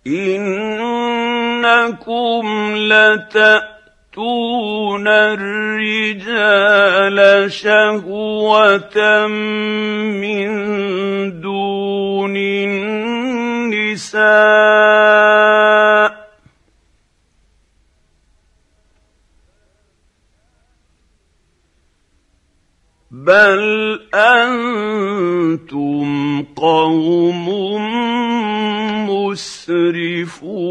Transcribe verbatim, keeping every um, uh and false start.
إِنَّكُمْ لَتَأْتُونَ الرِّجَالَ شَهْوَةً مِّن دُونِ النِّسَاءِ ۚ بَلْ أَنتُمْ قَوْمٌ مُّسْرِفُونَ